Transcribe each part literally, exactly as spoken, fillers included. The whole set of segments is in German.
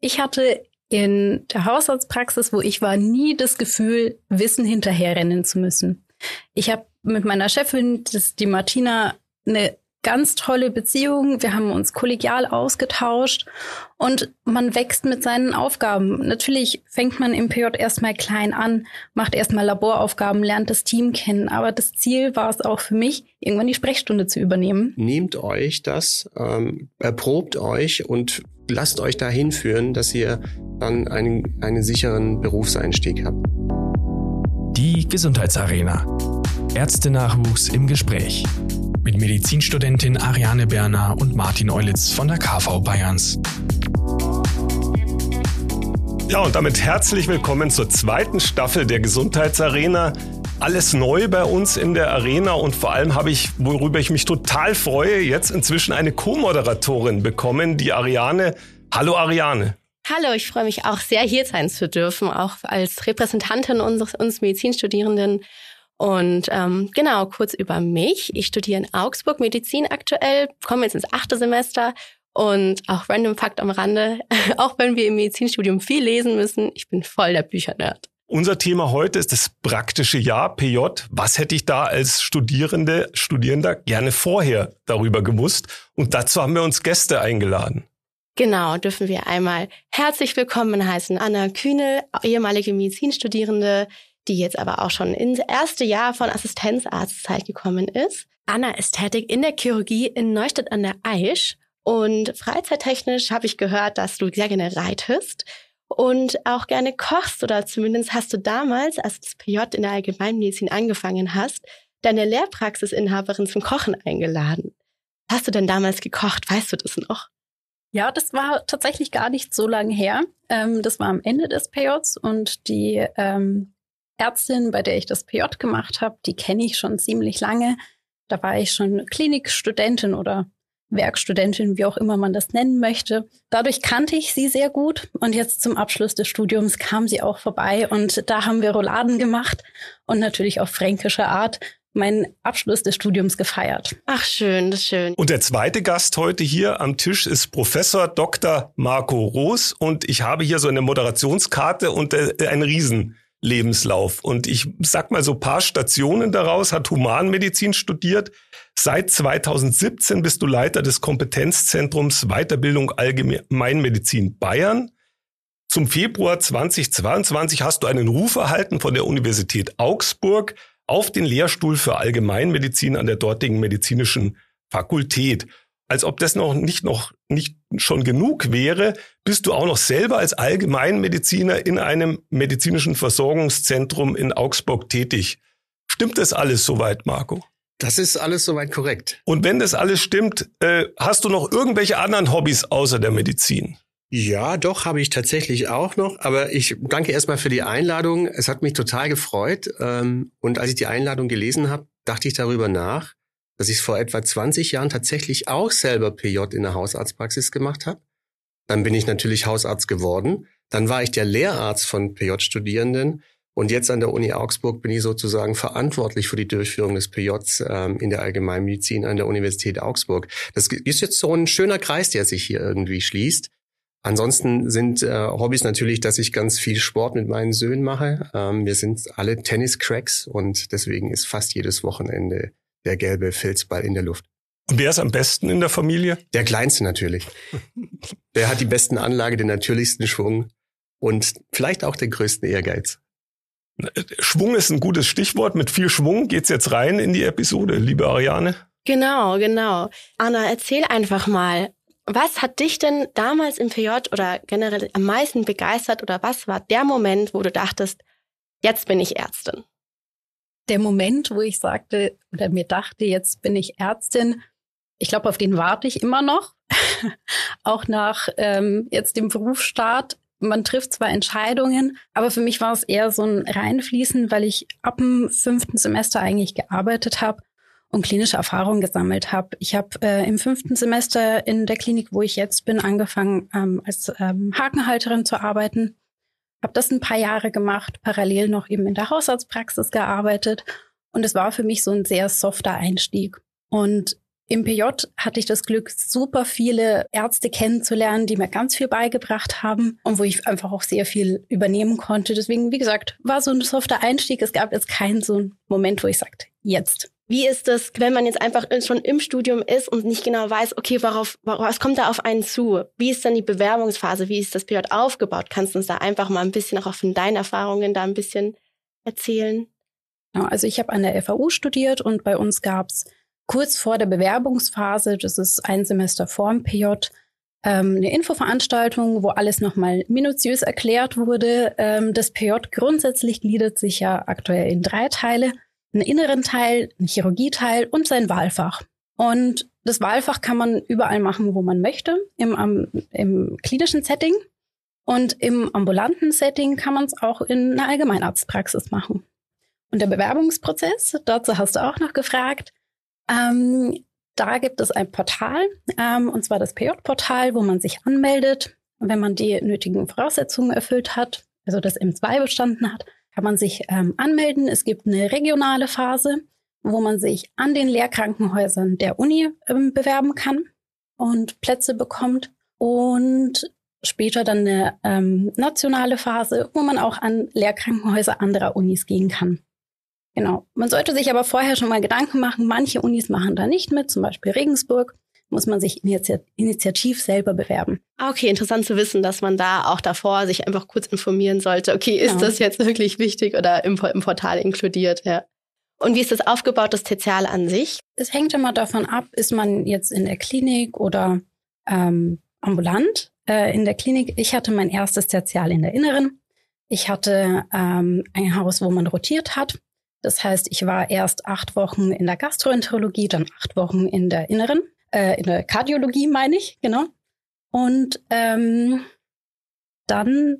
Ich hatte in der Hausarztpraxis, wo ich war, nie das Gefühl, Wissen hinterherrennen zu müssen. Ich habe mit meiner Chefin, das, die Martina, eine ganz tolle Beziehung. Wir haben uns kollegial ausgetauscht und man wächst mit seinen Aufgaben. Natürlich fängt man im P J erstmal klein an, macht erstmal Laboraufgaben, lernt das Team kennen. Aber das Ziel war es auch für mich, irgendwann die Sprechstunde zu übernehmen. Nehmt euch das, ähm, erprobt euch und lasst euch dahin führen, dass ihr dann einen, einen sicheren Berufseinstieg habt. Die Gesundheitsarena. Ärztenachwuchs im Gespräch. Mit Medizinstudentin Ariane Berner und Martin Eulitz von der K V Bayerns. Ja, und damit herzlich willkommen zur zweiten Staffel der Gesundheitsarena. Alles neu bei uns in der Arena und vor allem habe ich, worüber ich mich total freue, jetzt inzwischen eine Co-Moderatorin bekommen, die Ariane. Hallo Ariane. Hallo, ich freue mich auch sehr, hier sein zu dürfen, auch als Repräsentantin unseres uns Medizinstudierenden. Und ähm, genau, kurz über mich. Ich studiere in Augsburg Medizin aktuell, komme jetzt ins achte Semester und auch Random Fact am Rande, auch wenn wir im Medizinstudium viel lesen müssen, ich bin voll der Büchernerd. Unser Thema heute ist das praktische Jahr P J. Was hätte ich da als Studierende, Studierender gerne vorher darüber gewusst? Und dazu haben wir uns Gäste eingeladen. Genau, dürfen wir einmal herzlich willkommen heißen Anna Kühne, ehemalige Medizinstudierende, die jetzt aber auch schon ins erste Jahr von Assistenzarztzeit gekommen ist. Anna ist tätig in der Chirurgie in Neustadt an der Aisch und freizeittechnisch habe ich gehört, dass du sehr gerne reitest und auch gerne kochst oder zumindest hast du damals, als du das P J in der Allgemeinmedizin angefangen hast, deine Lehrpraxisinhaberin zum Kochen eingeladen. Was hast du denn damals gekocht? Weißt du das noch? Ja, das war tatsächlich gar nicht so lange her. Ähm, das war am Ende des P Js und die ähm, Ärztin, bei der ich das P J gemacht habe, die kenne ich schon ziemlich lange. Da war ich schon Klinikstudentin oder Werkstudentin, wie auch immer man das nennen möchte. Dadurch kannte ich sie sehr gut und jetzt zum Abschluss des Studiums kam sie auch vorbei und da haben wir Rouladen gemacht und natürlich auf fränkische Art meinen Abschluss des Studiums gefeiert. Ach schön, das ist schön. Und der zweite Gast heute hier am Tisch ist Professor Doktor Marco Roos und ich habe hier so eine Moderationskarte und äh, einen Riesen Lebenslauf. Und ich sag mal so ein paar Stationen daraus, hat Humanmedizin studiert. Seit zweitausendsiebzehn bist du Leiter des Kompetenzzentrums Weiterbildung Allgemeinmedizin Bayern. Zum Februar zweitausendzweiundzwanzig hast du einen Ruf erhalten von der Universität Augsburg auf den Lehrstuhl für Allgemeinmedizin an der dortigen medizinischen Fakultät. Als ob das noch nicht noch nicht schon genug wäre, bist du auch noch selber als Allgemeinmediziner in einem medizinischen Versorgungszentrum in Augsburg tätig. Stimmt das alles soweit, Marco? Das ist alles soweit korrekt. Und wenn das alles stimmt, äh, hast du noch irgendwelche anderen Hobbys außer der Medizin? Ja, doch, habe ich tatsächlich auch noch. Aber ich danke erstmal für die Einladung. Es hat mich total gefreut. Und als ich die Einladung gelesen habe, dachte ich darüber nach, dass ich vor etwa zwanzig Jahren tatsächlich auch selber P J in der Hausarztpraxis gemacht habe. Dann bin ich natürlich Hausarzt geworden. Dann war ich der Lehrarzt von P J-Studierenden. Und jetzt an der Uni Augsburg bin ich sozusagen verantwortlich für die Durchführung des P Js ähm, in der Allgemeinmedizin an der Universität Augsburg. Das ist jetzt so ein schöner Kreis, der sich hier irgendwie schließt. Ansonsten sind äh, Hobbys natürlich, dass ich ganz viel Sport mit meinen Söhnen mache. Ähm, wir sind alle Tennis-Cracks und deswegen ist fast jedes Wochenende der gelbe Filzball in der Luft. Und wer ist am besten in der Familie? Der Kleinste natürlich. Der hat die besten Anlage, den natürlichsten Schwung und vielleicht auch den größten Ehrgeiz. Schwung ist ein gutes Stichwort. Mit viel Schwung geht's jetzt rein in die Episode, liebe Ariane. Genau, genau. Anna, erzähl einfach mal, was hat dich denn damals im P J oder generell am meisten begeistert oder was war der Moment, wo du dachtest, jetzt bin ich Ärztin? Der Moment, wo ich sagte oder mir dachte, jetzt bin ich Ärztin, ich glaube, auf den warte ich immer noch, auch nach ähm, jetzt dem Berufsstart. Man trifft zwar Entscheidungen, aber für mich war es eher so ein Reinfließen, weil ich ab dem fünften Semester eigentlich gearbeitet habe und klinische Erfahrung gesammelt habe. Ich habe äh, im fünften Semester in der Klinik, wo ich jetzt bin, angefangen ähm, als ähm, Hakenhalterin zu arbeiten. Habe das ein paar Jahre gemacht, parallel noch eben in der Hausarztpraxis gearbeitet und es war für mich so ein sehr softer Einstieg. Und Im P J hatte ich das Glück, super viele Ärzte kennenzulernen, die mir ganz viel beigebracht haben und wo ich einfach auch sehr viel übernehmen konnte. Deswegen, wie gesagt, war so ein softer Einstieg. Es gab jetzt keinen so einen Moment, wo ich sagte, jetzt. Wie ist das, wenn man jetzt einfach schon im Studium ist und nicht genau weiß, okay, worauf, was kommt da auf einen zu? Wie ist dann die Bewerbungsphase? Wie ist das P J aufgebaut? Kannst du uns da einfach mal ein bisschen auch von deinen Erfahrungen da ein bisschen erzählen? Ja, also ich habe an der F A U studiert und bei uns gab es kurz vor der Bewerbungsphase, das ist ein Semester vorm P J, ähm, eine Infoveranstaltung, wo alles nochmal minutiös erklärt wurde. Ähm, das P J grundsätzlich gliedert sich ja aktuell in drei Teile. Einen inneren Teil, einen Chirurgieteil und sein Wahlfach. Und das Wahlfach kann man überall machen, wo man möchte, im, am, im klinischen Setting. Und im ambulanten Setting kann man es auch in einer Allgemeinarztpraxis machen. Und der Bewerbungsprozess, dazu hast du auch noch gefragt, ähm, da gibt es ein Portal, ähm, und zwar das P J-Portal, wo man sich anmeldet. Und wenn man die nötigen Voraussetzungen erfüllt hat, also das M zwei bestanden hat, kann man sich ähm, anmelden. Es gibt eine regionale Phase, wo man sich an den Lehrkrankenhäusern der Uni ähm, bewerben kann und Plätze bekommt. Und später dann eine ähm, nationale Phase, wo man auch an Lehrkrankenhäuser anderer Unis gehen kann. Genau. Man sollte sich aber vorher schon mal Gedanken machen. Manche Unis machen da nicht mit, zum Beispiel Regensburg. Muss man sich initiativ selber bewerben. Okay, interessant zu wissen, dass man da auch davor sich einfach kurz informieren sollte. Okay, ist ja. das jetzt wirklich wichtig oder im, im Portal inkludiert? Ja. Und wie ist das aufgebaut, das Tertial an sich? Es hängt immer davon ab, ist man jetzt in der Klinik oder ähm, ambulant. Äh, in der Klinik, ich hatte mein erstes Tertial in der Inneren. Ich hatte ähm, ein Haus, wo man rotiert hat. Das heißt, ich war erst acht Wochen in der Gastroenterologie, dann acht Wochen in der Inneren. In der Kardiologie meine ich, genau. Und ähm, dann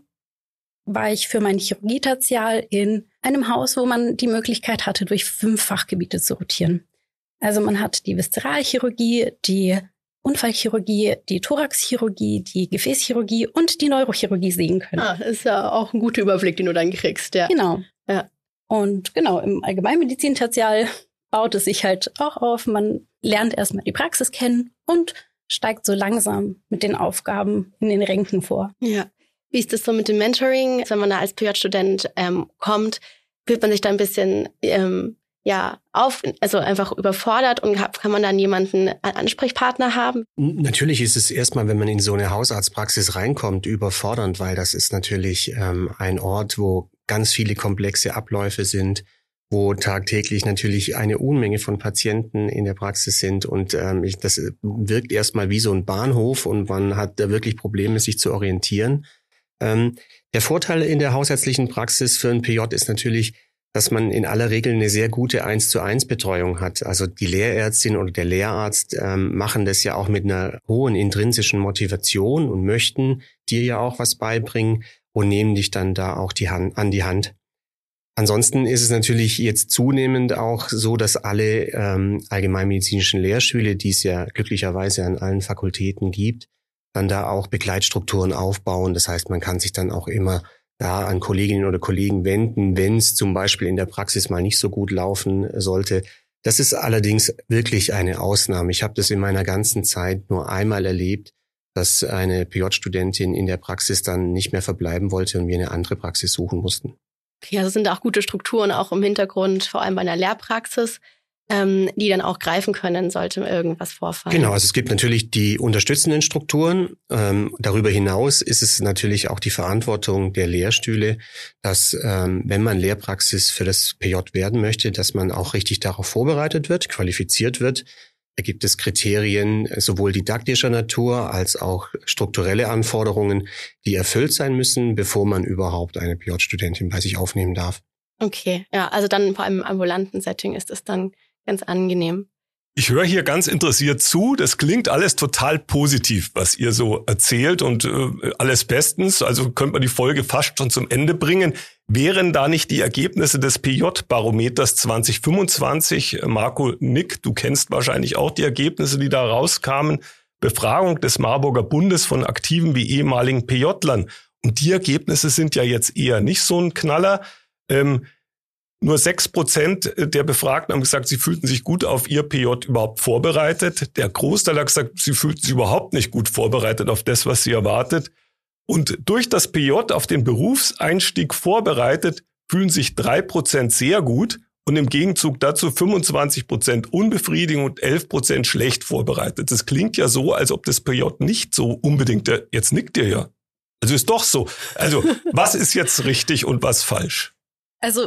war ich für mein Chirurgie-Tertial in einem Haus, wo man die Möglichkeit hatte, durch fünf Fachgebiete zu rotieren. Also man hat die Viszeralchirurgie, die Unfallchirurgie, die Thoraxchirurgie, die Gefäßchirurgie und die Neurochirurgie sehen können. Ah, ist ja auch ein guter Überblick, den du dann kriegst, ja. Genau. Ja. Und genau, im Allgemeinmedizin-Tertial baut es sich halt auch auf. Man lernt erstmal die Praxis kennen und steigt so langsam mit den Aufgaben in den Ränken vor. Ja. Wie ist das so mit dem Mentoring? Wenn man da als P J-Student ähm, kommt, fühlt man sich da ein bisschen ähm, ja auf, also einfach überfordert und kann man dann jemanden als Ansprechpartner haben? Natürlich ist es erstmal, wenn man in so eine Hausarztpraxis reinkommt, überfordernd, weil das ist natürlich ähm, ein Ort, wo ganz viele komplexe Abläufe sind, wo tagtäglich natürlich eine Unmenge von Patienten in der Praxis sind und ähm, ich, das wirkt erstmal wie so ein Bahnhof und man hat da wirklich Probleme, sich zu orientieren. Ähm, der Vorteil in der hausärztlichen Praxis für ein P J ist natürlich, dass man in aller Regel eine sehr gute eins zu eins Betreuung hat. Also die Lehrärztin oder der Lehrarzt ähm, machen das ja auch mit einer hohen intrinsischen Motivation und möchten dir ja auch was beibringen und nehmen dich dann da auch die Hand, an die Hand. Ansonsten ist es natürlich jetzt zunehmend auch so, dass alle ähm, allgemeinmedizinischen Lehrstühle, die es ja glücklicherweise an allen Fakultäten gibt, dann da auch Begleitstrukturen aufbauen. Das heißt, man kann sich dann auch immer da an Kolleginnen oder Kollegen wenden, wenn es zum Beispiel in der Praxis mal nicht so gut laufen sollte. Das ist allerdings wirklich eine Ausnahme. Ich habe das in meiner ganzen Zeit nur einmal erlebt, dass eine P J-Studentin in der Praxis dann nicht mehr verbleiben wollte und wir eine andere Praxis suchen mussten. Okay, also sind da auch gute Strukturen auch im Hintergrund, vor allem bei einer Lehrpraxis, ähm, die dann auch greifen können, sollte irgendwas vorfallen. Genau, also es gibt natürlich die unterstützenden Strukturen. Ähm, darüber hinaus ist es natürlich auch die Verantwortung der Lehrstühle, dass ähm, wenn man Lehrpraxis für das P J werden möchte, dass man auch richtig darauf vorbereitet wird, qualifiziert wird. Da gibt es Kriterien sowohl didaktischer Natur als auch strukturelle Anforderungen, die erfüllt sein müssen, bevor man überhaupt eine P J-Studentin bei sich aufnehmen darf. Okay, ja, also dann vor allem im ambulanten Setting ist es dann ganz angenehm. Ich höre hier ganz interessiert zu. Das klingt alles total positiv, was ihr so erzählt und äh, alles bestens. Also könnte man die Folge fast schon zum Ende bringen. Wären da nicht die Ergebnisse des P J-Barometers zwanzig fünfundzwanzig, Marco, Nick, du kennst wahrscheinlich auch die Ergebnisse, die da rauskamen, Befragung des Marburger Bundes von aktiven wie ehemaligen P J-Lern. Und die Ergebnisse sind ja jetzt eher nicht so ein Knaller. Ähm, Nur sechs Prozent der Befragten haben gesagt, sie fühlten sich gut auf ihr P J überhaupt vorbereitet. Der Großteil hat gesagt, sie fühlten sich überhaupt nicht gut vorbereitet auf das, was sie erwartet. Und durch das P J auf den Berufseinstieg vorbereitet, fühlen sich drei Prozent sehr gut und im Gegenzug dazu fünfundzwanzig Prozent unbefriedigend und elf Prozent schlecht vorbereitet. Das klingt ja so, als ob das P J nicht so unbedingt, der, jetzt nickt ihr ja. Also ist doch so. Also was ist jetzt richtig und was falsch? Also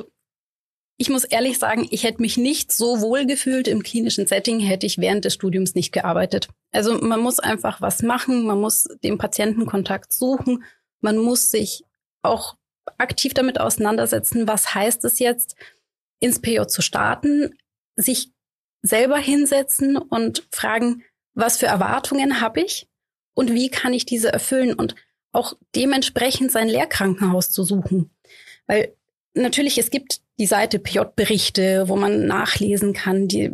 ich muss ehrlich sagen, ich hätte mich nicht so wohl gefühlt im klinischen Setting, hätte ich während des Studiums nicht gearbeitet. Also man muss einfach was machen, man muss den Patientenkontakt suchen, man muss sich auch aktiv damit auseinandersetzen, was heißt es jetzt, ins P J zu starten, sich selber hinsetzen und fragen, was für Erwartungen habe ich und wie kann ich diese erfüllen und auch dementsprechend sein Lehrkrankenhaus zu suchen. Weil natürlich, es gibt die Seite P J-Berichte, wo man nachlesen kann, die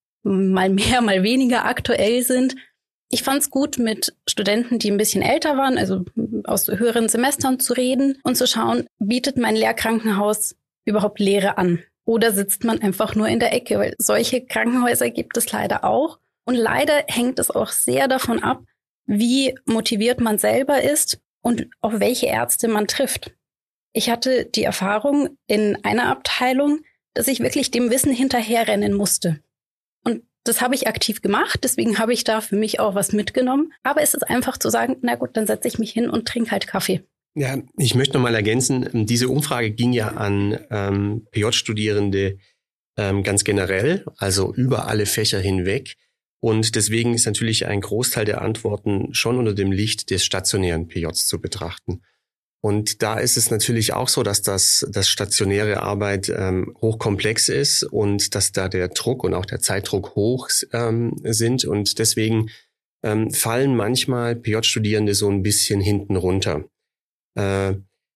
mal mehr, mal weniger aktuell sind. Ich fand es gut, mit Studenten, die ein bisschen älter waren, also aus höheren Semestern zu reden und zu schauen, bietet mein Lehrkrankenhaus überhaupt Lehre an? Oder sitzt man einfach nur in der Ecke? Weil solche Krankenhäuser gibt es leider auch. Und leider hängt es auch sehr davon ab, wie motiviert man selber ist und auf welche Ärzte man trifft. Ich hatte die Erfahrung in einer Abteilung, dass ich wirklich dem Wissen hinterherrennen musste. Und das habe ich aktiv gemacht, deswegen habe ich da für mich auch was mitgenommen. Aber es ist einfach zu sagen, na gut, dann setze ich mich hin und trinke halt Kaffee. Ja, ich möchte noch mal ergänzen, diese Umfrage ging ja an ähm, P J-Studierende ähm, ganz generell, also über alle Fächer hinweg. Und deswegen ist natürlich ein Großteil der Antworten schon unter dem Licht des stationären P Js zu betrachten. Und da ist es natürlich auch so, dass das, das stationäre Arbeit ähm, hochkomplex ist und dass da der Druck und auch der Zeitdruck hoch ähm, sind. Und deswegen ähm, fallen manchmal P J-Studierende so ein bisschen hinten runter. Äh,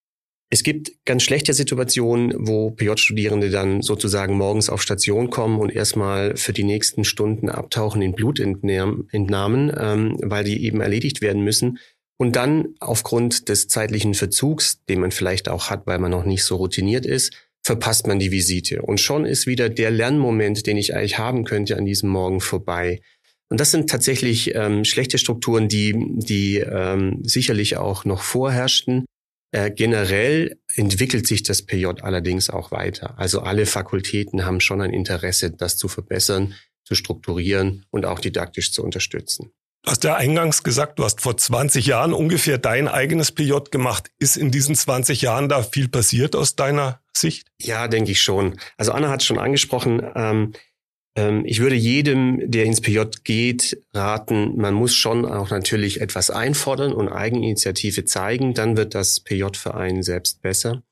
es gibt ganz schlechte Situationen, wo P J-Studierende dann sozusagen morgens auf Station kommen und erstmal für die nächsten Stunden abtauchen in Blutentnahmen, ähm, weil die eben erledigt werden müssen. Und dann aufgrund des zeitlichen Verzugs, den man vielleicht auch hat, weil man noch nicht so routiniert ist, verpasst man die Visite. Und schon ist wieder der Lernmoment, den ich eigentlich haben könnte, an diesem Morgen vorbei. Und das sind tatsächlich ähm, schlechte Strukturen, die, die ähm, sicherlich auch noch vorherrschten. Äh, generell entwickelt sich das P J allerdings auch weiter. Also alle Fakultäten haben schon ein Interesse, das zu verbessern, zu strukturieren und auch didaktisch zu unterstützen. Du hast ja eingangs gesagt, du hast vor zwanzig Jahren ungefähr dein eigenes P J gemacht. Ist in diesen zwanzig Jahren da viel passiert aus deiner Sicht? Ja, denke ich schon. Also Anna hat es schon angesprochen. Ähm, ähm, ich würde jedem, der ins P J geht, raten, man muss schon auch natürlich etwas einfordern und Eigeninitiative zeigen. Dann wird das P J für einen selbst besser.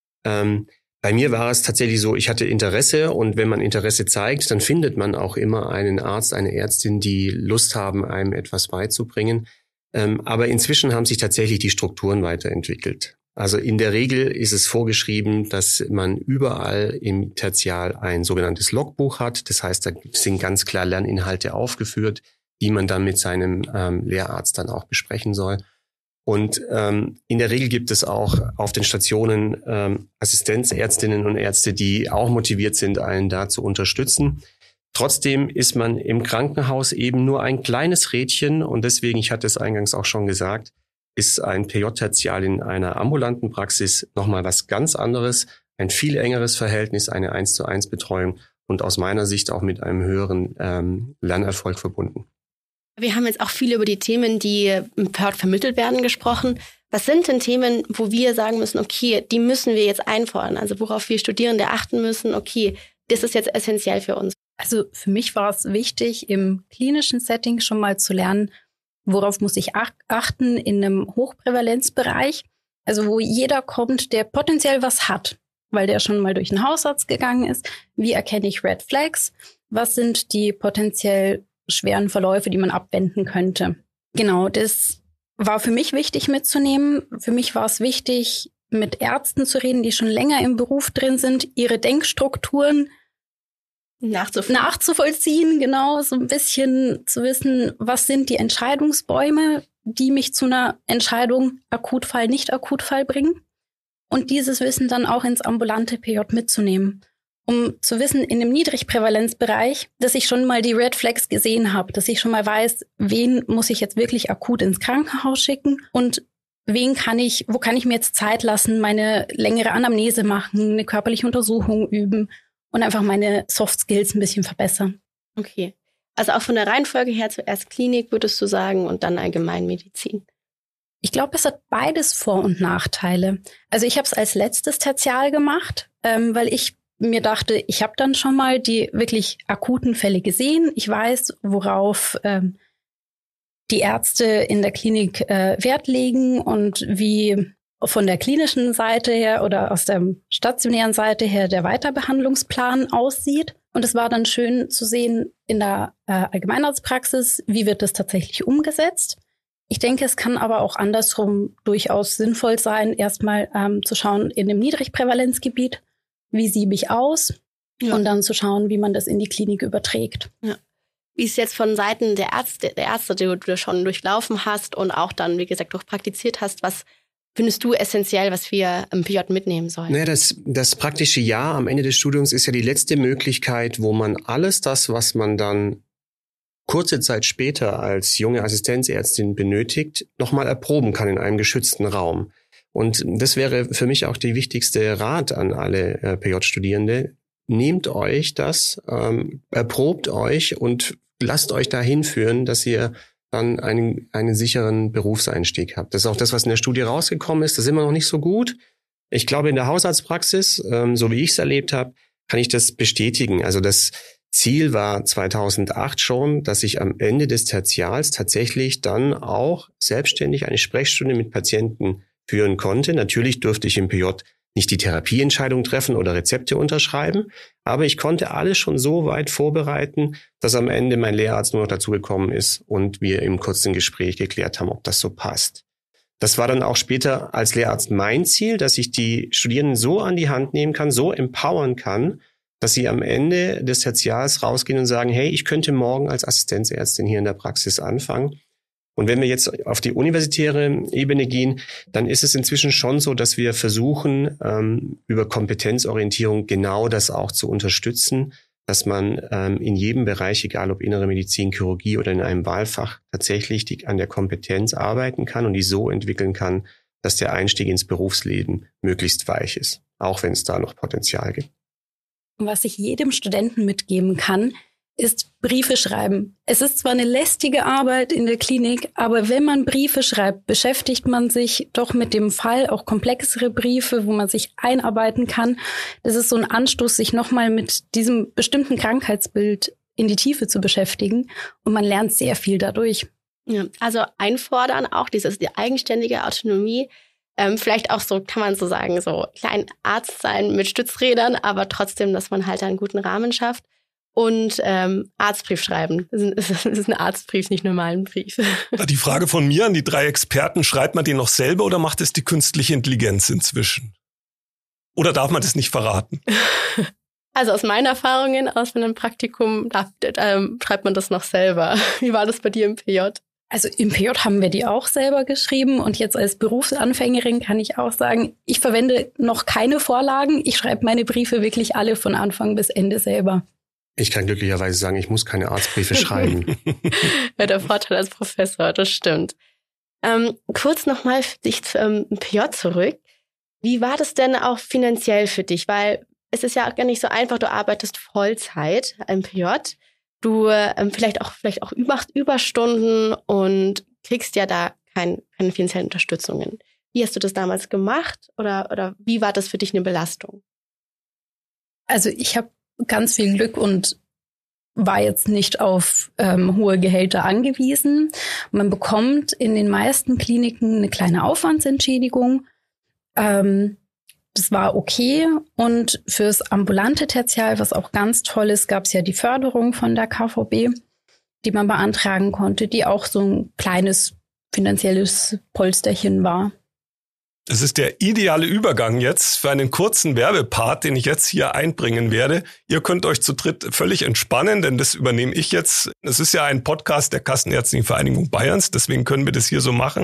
Ähm, Bei mir war es tatsächlich so, ich hatte Interesse und wenn man Interesse zeigt, dann findet man auch immer einen Arzt, eine Ärztin, die Lust haben, einem etwas beizubringen. Ähm, aber inzwischen haben sich tatsächlich die Strukturen weiterentwickelt. Also in der Regel ist es vorgeschrieben, dass man überall im Tertial ein sogenanntes Logbuch hat. Das heißt, da sind ganz klar Lerninhalte aufgeführt, die man dann mit seinem ähm, Lehrarzt dann auch besprechen soll. Und ähm, in der Regel gibt es auch auf den Stationen ähm, Assistenzärztinnen und Ärzte, die auch motiviert sind, einen da zu unterstützen. Trotzdem ist man im Krankenhaus eben nur ein kleines Rädchen und deswegen, ich hatte es eingangs auch schon gesagt, ist ein P J-Tertial in einer ambulanten Praxis nochmal was ganz anderes, ein viel engeres Verhältnis, eine eins zu eins Betreuung und aus meiner Sicht auch mit einem höheren ähm, Lernerfolg verbunden. Wir haben jetzt auch viel über die Themen, die im P J vermittelt werden, gesprochen. Was sind denn Themen, wo wir sagen müssen, okay, die müssen wir jetzt einfordern? Also worauf wir Studierende achten müssen, okay, das ist jetzt essentiell für uns. Also für mich war es wichtig, im klinischen Setting schon mal zu lernen, worauf muss ich achten in einem Hochprävalenzbereich. Also wo jeder kommt, der potenziell was hat, weil der schon mal durch einen Hausarzt gegangen ist. Wie erkenne ich Red Flags? Was sind die potenziell schweren Verläufe, die man abwenden könnte? Genau, das war für mich wichtig mitzunehmen. Für mich war es wichtig, mit Ärzten zu reden, die schon länger im Beruf drin sind, ihre Denkstrukturen nachzuvollziehen. nachzuvollziehen, genau, so ein bisschen zu wissen, was sind die Entscheidungsbäume, die mich zu einer Entscheidung Akutfall, nicht Akutfall bringen und dieses Wissen dann auch ins ambulante P J mitzunehmen. um zu wissen, in dem Niedrigprävalenzbereich, dass ich schon mal die Red Flags gesehen habe, dass ich schon mal weiß, wen muss ich jetzt wirklich akut ins Krankenhaus schicken und wen kann ich, wo kann ich mir jetzt Zeit lassen, meine längere Anamnese machen, eine körperliche Untersuchung üben und einfach meine Soft Skills ein bisschen verbessern. Okay. Also auch von der Reihenfolge her zuerst Klinik, würdest du sagen, und dann Allgemeinmedizin. Ich glaube, es hat beides Vor- und Nachteile. Also ich habe es als letztes Tertial gemacht, ähm, weil ich mir dachte, ich habe dann schon mal die wirklich akuten Fälle gesehen. Ich weiß, worauf ähm, die Ärzte in der Klinik äh, Wert legen und wie von der klinischen Seite her oder aus der stationären Seite her der Weiterbehandlungsplan aussieht. Und es war dann schön zu sehen in der äh, Allgemeinarztpraxis, wie wird das tatsächlich umgesetzt. Ich denke, es kann aber auch andersrum durchaus sinnvoll sein, erstmal ähm, zu schauen in dem Niedrigprävalenzgebiet, wie siebe ich aus, ja. Und dann zu schauen, wie man das in die Klinik überträgt. Ja. Wie es jetzt von Seiten der Ärzte, der Ärzte, die du schon durchlaufen hast und auch dann, wie gesagt, auch praktiziert hast, was findest du essentiell, was wir im P J mitnehmen sollen? Naja, das, das praktische Jahr am Ende des Studiums ist ja die letzte Möglichkeit, wo man alles das, was man dann kurze Zeit später als junge Assistenzärztin benötigt, nochmal erproben kann in einem geschützten Raum. Und das wäre für mich auch die wichtigste Rat an alle äh, P J-Studierende. Nehmt euch das, ähm, erprobt euch und lasst euch dahin führen, dass ihr dann einen, einen sicheren Berufseinstieg habt. Das ist auch das, was in der Studie rausgekommen ist. Das ist immer noch nicht so gut. Ich glaube, in der Hausarztpraxis, ähm, so wie ich es erlebt habe, kann ich das bestätigen. Also das Ziel war zweitausendacht schon, dass ich am Ende des Tertials tatsächlich dann auch selbstständig eine Sprechstunde mit Patienten führen konnte. Natürlich durfte ich im P J nicht die Therapieentscheidung treffen oder Rezepte unterschreiben, aber ich konnte alles schon so weit vorbereiten, dass am Ende mein Lehrarzt nur noch dazugekommen ist und wir im kurzen Gespräch geklärt haben, ob das so passt. Das war dann auch später als Lehrarzt mein Ziel, dass ich die Studierenden so an die Hand nehmen kann, so empowern kann, dass sie am Ende des Tertials rausgehen und sagen, hey, ich könnte morgen als Assistenzärztin hier in der Praxis anfangen. Und wenn wir jetzt auf die universitäre Ebene gehen, dann ist es inzwischen schon so, dass wir versuchen, ähm, über Kompetenzorientierung genau das auch zu unterstützen, dass man ähm, in jedem Bereich, egal ob innere Medizin, Chirurgie oder in einem Wahlfach, tatsächlich die, an der Kompetenz arbeiten kann und die so entwickeln kann, dass der Einstieg ins Berufsleben möglichst weich ist, auch wenn es da noch Potenzial gibt. Was ich jedem Studenten mitgeben kann, ist Briefe schreiben. Es ist zwar eine lästige Arbeit in der Klinik, aber wenn man Briefe schreibt, beschäftigt man sich doch mit dem Fall, auch komplexere Briefe, wo man sich einarbeiten kann. Das ist so ein Anstoß, sich nochmal mit diesem bestimmten Krankheitsbild in die Tiefe zu beschäftigen. Und man lernt sehr viel dadurch. Ja, also einfordern auch dieses, die eigenständige Autonomie. Ähm, vielleicht auch so, kann man so sagen, so klein Arzt sein mit Stützrädern, aber trotzdem, dass man halt einen guten Rahmen schafft. Und ähm, Arztbrief schreiben. Das ist, das ist ein Arztbrief, nicht normal ein Brief. Die Frage von mir an die drei Experten, schreibt man den noch selber oder macht es die künstliche Intelligenz inzwischen? Oder darf man das nicht verraten? Also aus meinen Erfahrungen, aus meinem Praktikum, da, ähm, schreibt man das noch selber. Wie war das bei dir im P J? Also im P J haben wir die auch selber geschrieben und jetzt als Berufsanfängerin kann ich auch sagen, ich verwende noch keine Vorlagen. Ich schreibe meine Briefe wirklich alle von Anfang bis Ende selber. Ich kann glücklicherweise sagen, ich muss keine Arztbriefe schreiben. Ja, der Vorteil als Professor, das stimmt. Ähm, kurz nochmal für dich zum P J zurück. Wie war das denn auch finanziell für dich? Weil es ist ja auch gar nicht so einfach, du arbeitest Vollzeit im P J. Du ähm, vielleicht auch vielleicht auch machst Überstunden und kriegst ja da kein, keine finanziellen Unterstützungen. Wie hast du das damals gemacht oder, oder wie war das für dich eine Belastung? Also ich habe ganz viel Glück und war jetzt nicht auf ähm, hohe Gehälter angewiesen. Man bekommt in den meisten Kliniken eine kleine Aufwandsentschädigung. Ähm, das war okay. Und fürs ambulante Tertial, was auch ganz toll ist, gab es ja die Förderung von der K V B, die man beantragen konnte, die auch so ein kleines finanzielles Polsterchen war. Das ist der ideale Übergang jetzt für einen kurzen Werbepart, den ich jetzt hier einbringen werde. Ihr könnt euch zu dritt völlig entspannen, denn das übernehme ich jetzt. Es ist ja ein Podcast der Kassenärztlichen Vereinigung Bayerns, deswegen können wir das hier so machen.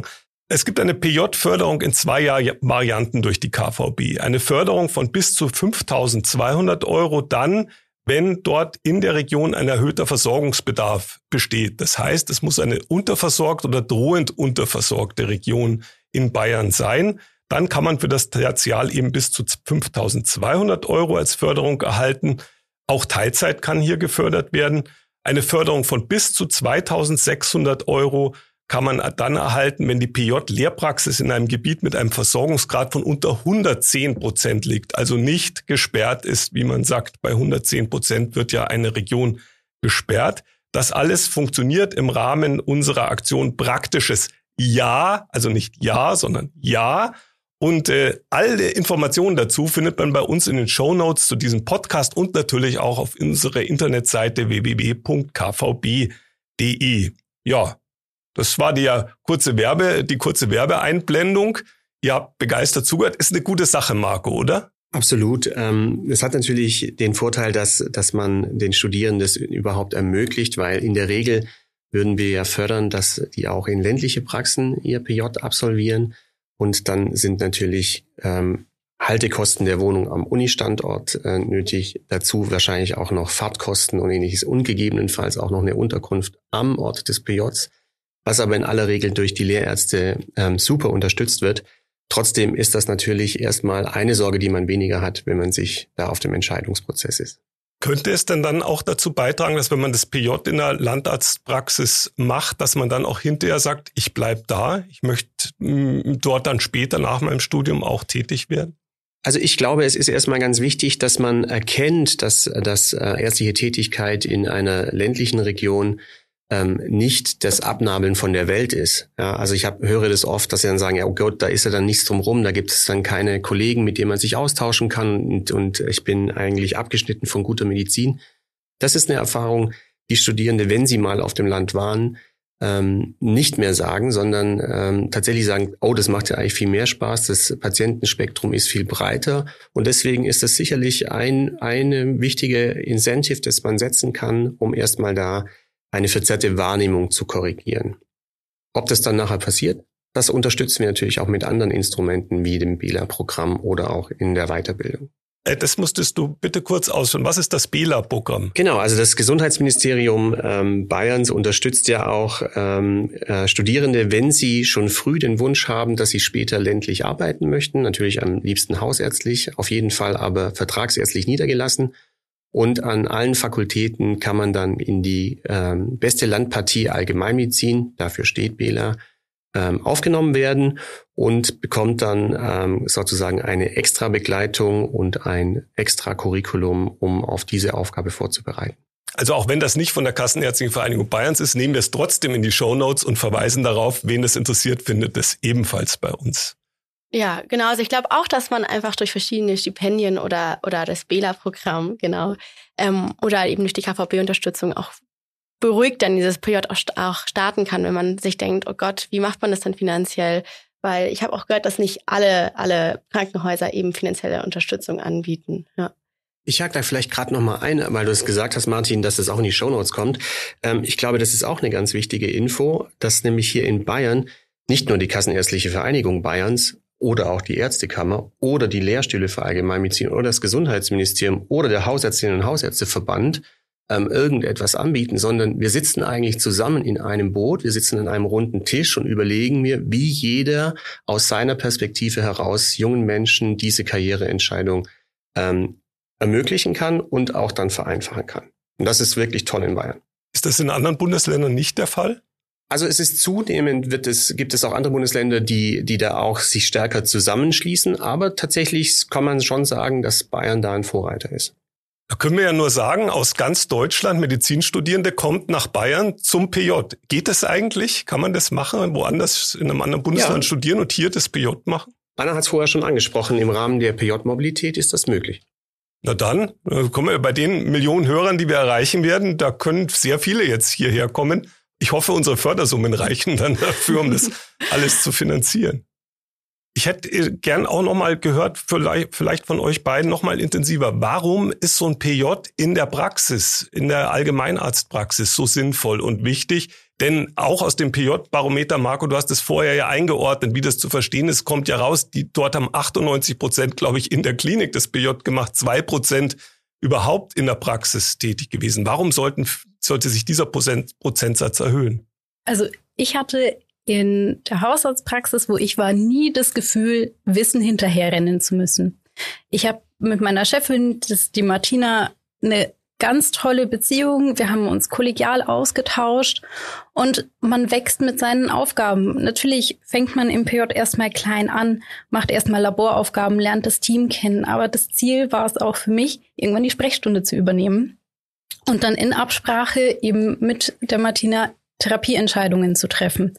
Es gibt eine P J-Förderung in zwei Varianten durch die K V B. Eine Förderung von bis zu fünftausendzweihundert Euro dann, wenn dort in der Region ein erhöhter Versorgungsbedarf besteht. Das heißt, es muss eine unterversorgte oder drohend unterversorgte Region in Bayern sein. Dann kann man für das Tertial eben bis zu fünftausendzweihundert Euro als Förderung erhalten. Auch Teilzeit kann hier gefördert werden. Eine Förderung von bis zu zweitausendsechshundert Euro kann man dann erhalten, wenn die P J-Lehrpraxis in einem Gebiet mit einem Versorgungsgrad von unter hundertzehn Prozent liegt, also nicht gesperrt ist, wie man sagt. Bei hundertzehn Prozent wird ja eine Region gesperrt. Das alles funktioniert im Rahmen unserer Aktion Praktisches Ja, also nicht Ja, sondern Ja. Und äh, alle Informationen dazu findet man bei uns in den Shownotes zu diesem Podcast und natürlich auch auf unserer Internetseite w w w punkt k v b punkt d e. Ja, das war die kurze Werbe, die kurze Werbeeinblendung. Ihr habt begeistert zugehört. Ist eine gute Sache, Marco, oder? Absolut. Ähm, es hat natürlich den Vorteil, dass, dass man den Studierenden das überhaupt ermöglicht, weil in der Regel würden wir ja fördern, dass die auch in ländliche Praxen ihr P J absolvieren. Und dann sind natürlich ähm, Haltekosten der Wohnung am Uni-Standort äh, nötig. Dazu wahrscheinlich auch noch Fahrtkosten und ähnliches und gegebenenfalls auch noch eine Unterkunft am Ort des P Js, was aber in aller Regel durch die Lehrärzte ähm, super unterstützt wird. Trotzdem ist das natürlich erstmal eine Sorge, die man weniger hat, wenn man sich da auf dem Entscheidungsprozess ist. Könnte es denn dann auch dazu beitragen, dass wenn man das P J in der Landarztpraxis macht, dass man dann auch hinterher sagt, ich bleib da, ich möchte mh, dort dann später nach meinem Studium auch tätig werden? Also ich glaube, es ist erstmal ganz wichtig, dass man erkennt, dass, dass äh, ärztliche Tätigkeit in einer ländlichen Region ähm, nicht das Abnabeln von der Welt ist. Ja, also ich hab, höre das oft, dass sie dann sagen, ja, oh Gott, da ist ja dann nichts drumrum, da gibt es dann keine Kollegen, mit denen man sich austauschen kann und, und ich bin eigentlich abgeschnitten von guter Medizin. Das ist eine Erfahrung, die Studierende, wenn sie mal auf dem Land waren, ähm, nicht mehr sagen, sondern ähm, tatsächlich sagen, oh, das macht ja eigentlich viel mehr Spaß, das Patientenspektrum ist viel breiter und deswegen ist das sicherlich ein eine wichtige Incentive, das man setzen kann, um erstmal da eine verzerrte Wahrnehmung zu korrigieren. Ob das dann nachher passiert, das unterstützen wir natürlich auch mit anderen Instrumenten wie dem B E L A-Programm oder auch in der Weiterbildung. Das musstest du bitte kurz ausführen. Was ist das B E L A-Programm? Genau, also das Gesundheitsministerium ähm, Bayerns unterstützt ja auch ähm, äh, Studierende, wenn sie schon früh den Wunsch haben, dass sie später ländlich arbeiten möchten. Natürlich am liebsten hausärztlich, auf jeden Fall aber vertragsärztlich niedergelassen. Und an allen Fakultäten kann man dann in die ähm, beste Landpartie Allgemeinmedizin, dafür steht B E L A, ähm, aufgenommen werden und bekommt dann ähm, sozusagen eine extra Begleitung und ein extra Curriculum, um auf diese Aufgabe vorzubereiten. Also auch wenn das nicht von der Kassenärztlichen Vereinigung Bayerns ist, nehmen wir es trotzdem in die Shownotes und verweisen darauf, wen es interessiert, findet es ebenfalls bei uns. Ja, genau. Also ich glaube auch, dass man einfach durch verschiedene Stipendien oder oder das B E L A-Programm, genau, ähm, oder eben durch die K V B-Unterstützung auch beruhigt dann dieses P J auch starten kann, wenn man sich denkt, oh Gott, wie macht man das dann finanziell? Weil ich habe auch gehört, dass nicht alle alle Krankenhäuser eben finanzielle Unterstützung anbieten. Ja. Ich hake da vielleicht gerade noch mal ein, weil du es gesagt hast, Martin, dass es auch in die Shownotes kommt. Ähm, ich glaube, das ist auch eine ganz wichtige Info, dass nämlich hier in Bayern nicht nur die Kassenärztliche Vereinigung Bayerns oder auch die Ärztekammer oder die Lehrstühle für Allgemeinmedizin oder das Gesundheitsministerium oder der Hausärztinnen- und Hausärzteverband ähm, irgendetwas anbieten, sondern wir sitzen eigentlich zusammen in einem Boot, wir sitzen an einem runden Tisch und überlegen mir, wie jeder aus seiner Perspektive heraus jungen Menschen diese Karriereentscheidung ähm, ermöglichen kann und auch dann vereinfachen kann. Und das ist wirklich toll in Bayern. Ist das in anderen Bundesländern nicht der Fall? Also es ist zunehmend, wird es, gibt es auch andere Bundesländer, die, die da auch sich stärker zusammenschließen. Aber tatsächlich kann man schon sagen, dass Bayern da ein Vorreiter ist. Da können wir ja nur sagen, aus ganz Deutschland Medizinstudierende kommt nach Bayern zum P J. Geht das eigentlich? Kann man das machen, woanders in einem anderen Bundesland ja. studieren und hier das P J machen? Anna hat es vorher schon angesprochen, im Rahmen der P J-Mobilität ist das möglich. Na dann, kommen wir bei den Millionen Hörern, die wir erreichen werden, da können sehr viele jetzt hierher kommen. Ich hoffe, unsere Fördersummen reichen dann dafür, um das alles zu finanzieren. Ich hätte gern auch noch mal gehört, vielleicht, vielleicht von euch beiden noch mal intensiver. Warum ist so ein P J in der Praxis, in der Allgemeinarztpraxis so sinnvoll und wichtig? Denn auch aus dem P J-Barometer, Marco, du hast es vorher ja eingeordnet, wie das zu verstehen ist, kommt ja raus, die dort haben achtundneunzig Prozent, glaube ich, in der Klinik das P J gemacht, zwei Prozent überhaupt in der Praxis tätig gewesen. Warum sollten, sollte sich dieser Prozent, Prozentsatz erhöhen? Also ich hatte in der Hausarztpraxis, wo ich war, nie das Gefühl, Wissen hinterherrennen zu müssen. Ich habe mit meiner Chefin, das ist die Martina, eine ganz tolle Beziehung. Wir haben uns kollegial ausgetauscht und man wächst mit seinen Aufgaben. Natürlich fängt man im P J erstmal klein an, macht erstmal Laboraufgaben, lernt das Team kennen. Aber das Ziel war es auch für mich, irgendwann die Sprechstunde zu übernehmen und dann in Absprache eben mit der Martina Therapieentscheidungen zu treffen.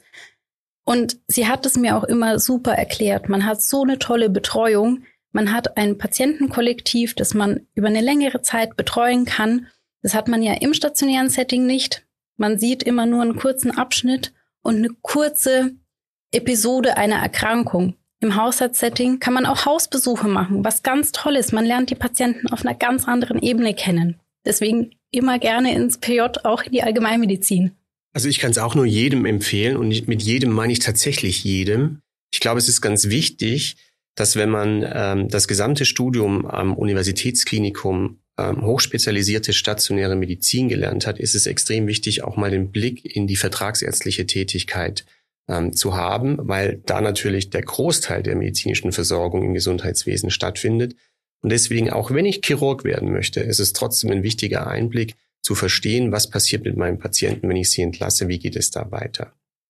Und sie hat es mir auch immer super erklärt. Man hat so eine tolle Betreuung. Man hat ein Patientenkollektiv, das man über eine längere Zeit betreuen kann. Das hat man ja im stationären Setting nicht. Man sieht immer nur einen kurzen Abschnitt und eine kurze Episode einer Erkrankung. Im Haushaltssetting kann man auch Hausbesuche machen, was ganz toll ist. Man lernt die Patienten auf einer ganz anderen Ebene kennen. Deswegen immer gerne ins P J, auch in die Allgemeinmedizin. Also ich kann es auch nur jedem empfehlen und mit jedem meine ich tatsächlich jedem. Ich glaube, es ist ganz wichtig, dass wenn man ähm, das gesamte Studium am Universitätsklinikum ähm, hochspezialisierte stationäre Medizin gelernt hat, ist es extrem wichtig, auch mal den Blick in die vertragsärztliche Tätigkeit ähm, zu haben, weil da natürlich der Großteil der medizinischen Versorgung im Gesundheitswesen stattfindet. Und deswegen, auch wenn ich Chirurg werden möchte, ist es trotzdem ein wichtiger Einblick, zu verstehen, was passiert mit meinem Patienten, wenn ich sie entlasse, wie geht es da weiter.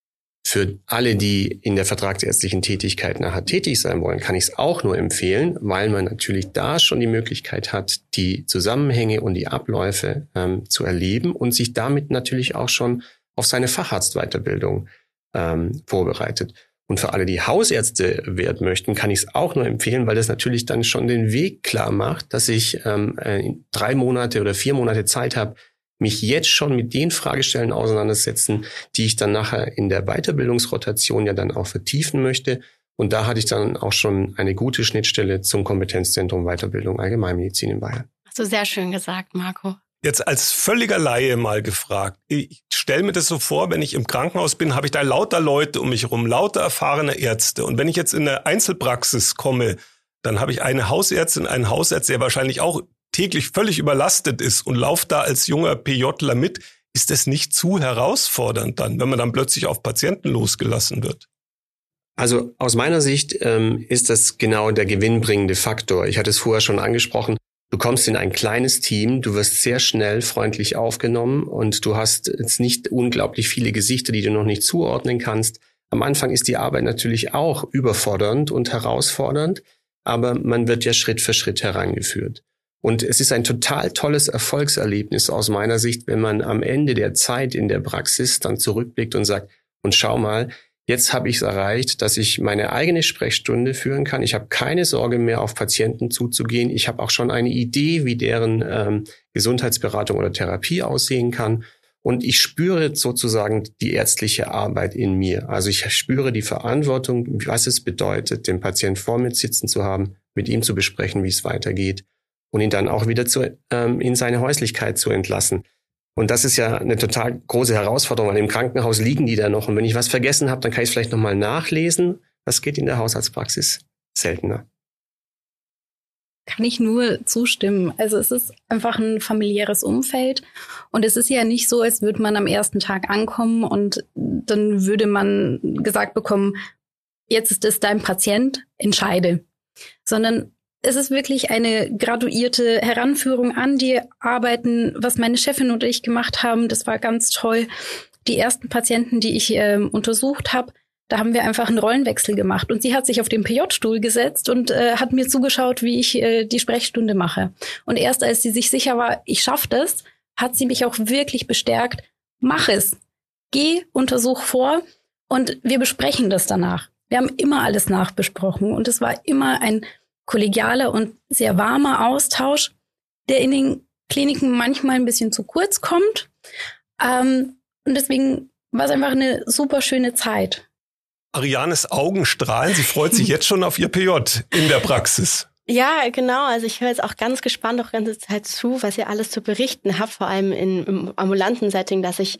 Für alle, die in der vertragsärztlichen Tätigkeit nachher tätig sein wollen, kann ich es auch nur empfehlen, weil man natürlich da schon die Möglichkeit hat, die Zusammenhänge und die Abläufe ähm, zu erleben und sich damit natürlich auch schon auf seine Facharztweiterbildung ähm, vorbereitet. Und für alle, die Hausärzte werden möchten, kann ich es auch nur empfehlen, weil das natürlich dann schon den Weg klar macht, dass ich ähm, drei Monate oder vier Monate Zeit habe, mich jetzt schon mit den Fragestellen auseinandersetzen, die ich dann nachher in der Weiterbildungsrotation ja dann auch vertiefen möchte. Und da hatte ich dann auch schon eine gute Schnittstelle zum Kompetenzzentrum Weiterbildung Allgemeinmedizin in Bayern. Hast du sehr schön gesagt, Marco. Jetzt als völliger Laie mal gefragt. Ich stelle mir das so vor, wenn ich im Krankenhaus bin, habe ich da lauter Leute um mich herum, lauter erfahrene Ärzte. Und wenn ich jetzt in eine Einzelpraxis komme, dann habe ich eine Hausärztin, einen Hausarzt, der wahrscheinlich auch täglich völlig überlastet ist und laufe da als junger PJler mit. Ist das nicht zu herausfordernd dann, wenn man dann plötzlich auf Patienten losgelassen wird? Also aus meiner Sicht ähm, ist das genau der gewinnbringende Faktor. Ich hatte es vorher schon angesprochen. Du kommst in ein kleines Team, du wirst sehr schnell freundlich aufgenommen und du hast jetzt nicht unglaublich viele Gesichter, die du noch nicht zuordnen kannst. Am Anfang ist die Arbeit natürlich auch überfordernd und herausfordernd, aber man wird ja Schritt für Schritt herangeführt. Und es ist ein total tolles Erfolgserlebnis aus meiner Sicht, wenn man am Ende der Zeit in der Praxis dann zurückblickt und sagt, und schau mal, jetzt habe ich es erreicht, dass ich meine eigene Sprechstunde führen kann. Ich habe keine Sorge mehr, auf Patienten zuzugehen. Ich habe auch schon eine Idee, wie deren ähm, Gesundheitsberatung oder Therapie aussehen kann. Und ich spüre sozusagen die ärztliche Arbeit in mir. Also ich spüre die Verantwortung, was es bedeutet, den Patienten vor mir sitzen zu haben, mit ihm zu besprechen, wie es weitergeht und ihn dann auch wieder zu, ähm, in seine Häuslichkeit zu entlassen. Und das ist ja eine total große Herausforderung, weil im Krankenhaus liegen die da noch. Und wenn ich was vergessen habe, dann kann ich es vielleicht nochmal nachlesen. Das geht in der Hausarztpraxis seltener. Kann ich nur zustimmen. Also es ist einfach ein familiäres Umfeld. Und es ist ja nicht so, als würde man am ersten Tag ankommen und dann würde man gesagt bekommen, jetzt ist es dein Patient, entscheide. Sondern es ist wirklich eine graduierte Heranführung an die Arbeiten, was meine Chefin und ich gemacht haben. Das war ganz toll. Die ersten Patienten, die ich äh, untersucht habe, da haben wir einfach einen Rollenwechsel gemacht. Und sie hat sich auf den P J-Stuhl gesetzt und äh, hat mir zugeschaut, wie ich äh, die Sprechstunde mache. Und erst als sie sich sicher war, ich schaffe das, hat sie mich auch wirklich bestärkt, mach es. Geh, untersuch vor und wir besprechen das danach. Wir haben immer alles nachbesprochen und es war immer ein kollegialer und sehr warmer Austausch, der in den Kliniken manchmal ein bisschen zu kurz kommt. Ähm, und deswegen war es einfach eine super schöne Zeit. Arianes Augen strahlen. Sie freut sich jetzt schon auf ihr P J in der Praxis. Ja, genau. Also ich höre jetzt auch ganz gespannt auch die ganze Zeit zu, was ihr alles zu berichten habt, vor allem in, im ambulanten Setting, dass ich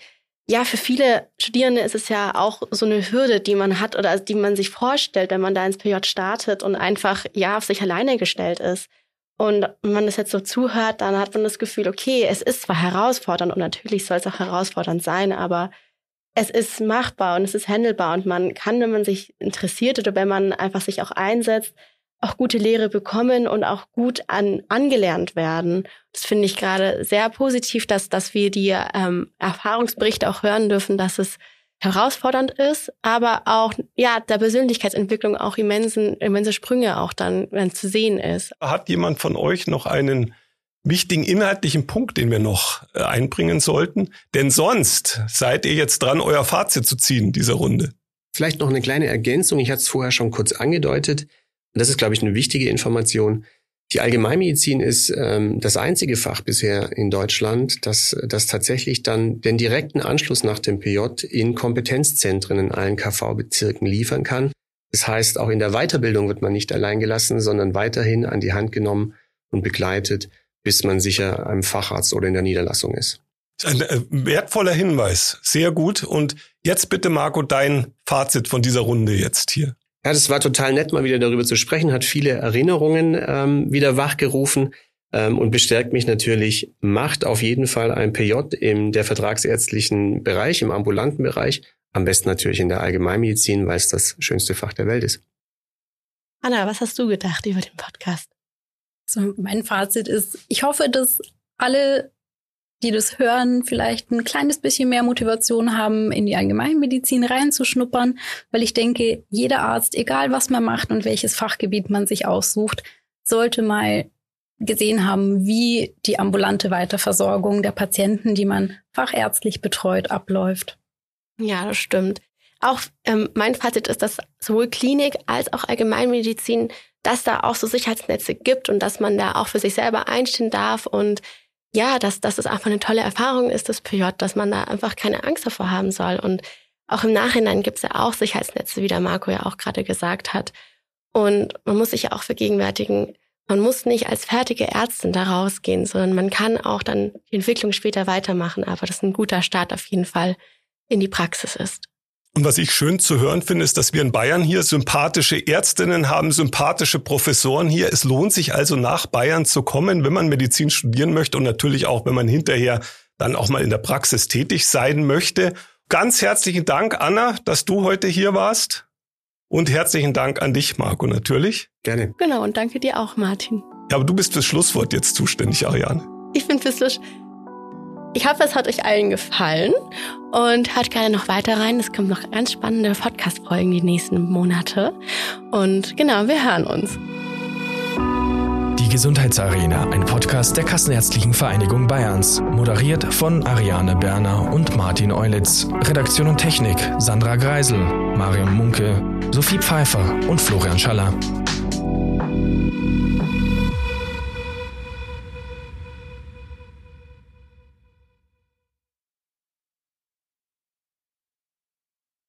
ja, für viele Studierende ist es ja auch so eine Hürde, die man hat oder die man sich vorstellt, wenn man da ins P J startet und einfach, ja, auf sich alleine gestellt ist. Und wenn man das jetzt so zuhört, dann hat man das Gefühl, okay, es ist zwar herausfordernd und natürlich soll es auch herausfordernd sein, aber es ist machbar und es ist handelbar und man kann, wenn man sich interessiert oder wenn man einfach sich auch einsetzt, auch gute Lehre bekommen und auch gut an, angelernt werden. Das finde ich gerade sehr positiv, dass, dass wir die ähm, Erfahrungsberichte auch hören dürfen, dass es herausfordernd ist, aber auch ja der Persönlichkeitsentwicklung auch immensen, immense Sprünge auch dann, dann zu sehen ist. Hat jemand von euch noch einen wichtigen inhaltlichen Punkt, den wir noch äh, einbringen sollten? Denn sonst seid ihr jetzt dran, euer Fazit zu ziehen, dieser Runde. Vielleicht noch eine kleine Ergänzung. Ich hatte es vorher schon kurz angedeutet. Und das ist, glaube ich, eine wichtige Information. Die Allgemeinmedizin ist ähm, das einzige Fach bisher in Deutschland, das, das tatsächlich dann den direkten Anschluss nach dem P J in Kompetenzzentren in allen K V-Bezirken liefern kann. Das heißt, auch in der Weiterbildung wird man nicht allein gelassen, sondern weiterhin an die Hand genommen und begleitet, bis man sicher einem Facharzt oder in der Niederlassung ist. Das ist ein äh, wertvoller Hinweis. Sehr gut. Und jetzt bitte, Marco, dein Fazit von dieser Runde jetzt hier. Ja, das war total nett, mal wieder darüber zu sprechen, hat viele Erinnerungen ähm, wieder wachgerufen ähm, und bestärkt mich natürlich, macht auf jeden Fall ein P J in der vertragsärztlichen Bereich, im ambulanten Bereich, am besten natürlich in der Allgemeinmedizin, weil es das schönste Fach der Welt ist. Anna, was hast du gedacht über den Podcast? So, mein Fazit ist, ich hoffe, dass alle, die das hören, vielleicht ein kleines bisschen mehr Motivation haben, in die Allgemeinmedizin reinzuschnuppern, weil ich denke, jeder Arzt, egal was man macht und welches Fachgebiet man sich aussucht, sollte mal gesehen haben, wie die ambulante Weiterversorgung der Patienten, die man fachärztlich betreut, abläuft. Ja, das stimmt. Auch ähm, mein Fazit ist, dass sowohl Klinik als auch Allgemeinmedizin, dass da auch so Sicherheitsnetze gibt und dass man da auch für sich selber einstehen darf und ja, dass, dass es einfach eine tolle Erfahrung ist, das P J, dass man da einfach keine Angst davor haben soll. Und auch im Nachhinein gibt es ja auch Sicherheitsnetze, wie der Marco ja auch gerade gesagt hat. Und man muss sich ja auch vergegenwärtigen, man muss nicht als fertige Ärztin da rausgehen, sondern man kann auch dann die Entwicklung später weitermachen. Aber das ein guter Start auf jeden Fall in die Praxis ist. Und was ich schön zu hören finde, ist, dass wir in Bayern hier sympathische Ärztinnen haben, sympathische Professoren hier. Es lohnt sich also nach Bayern zu kommen, wenn man Medizin studieren möchte und natürlich auch, wenn man hinterher dann auch mal in der Praxis tätig sein möchte. Ganz herzlichen Dank, Anna, dass du heute hier warst. Und herzlichen Dank an dich, Marco, natürlich. Gerne. Genau, und danke dir auch, Martin. Ja, aber du bist fürs Schlusswort jetzt zuständig, Ariane. Ich bin fürs Schluss. Ich hoffe, es hat euch allen gefallen und hört gerne noch weiter rein. Es kommen noch ganz spannende Podcast-Folgen die nächsten Monate. Und genau, wir hören uns. Die Gesundheitsarena, ein Podcast der Kassenärztlichen Vereinigung Bayerns. Moderiert von Ariane Berner und Martin Eulitz. Redaktion und Technik Sandra Greisel, Marion Munke, Sophie Pfeiffer und Florian Schaller.